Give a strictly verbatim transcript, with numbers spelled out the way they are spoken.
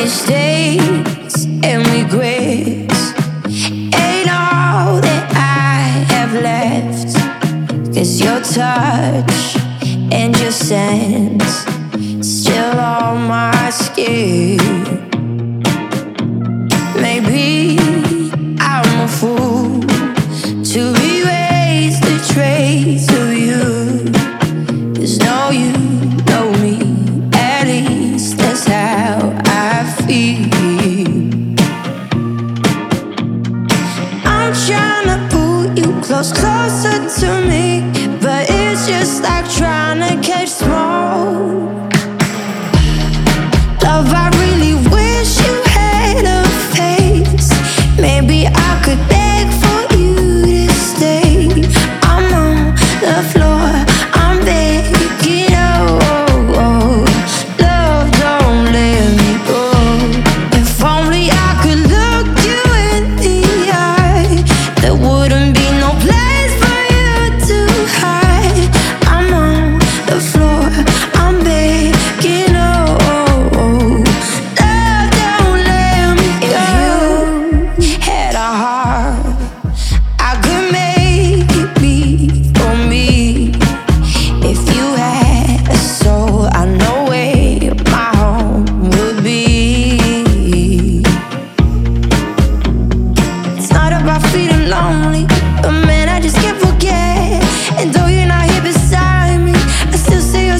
Mistakes and regrets ain't all that I have left. 'Cause your touch and your sense still on my skin. Maybe I'm a fool to erase the trace of you. 'Cause no, you know me, at least that's how I feel. I'm trying to pull you close, closer to me, but it's just like trying to catch small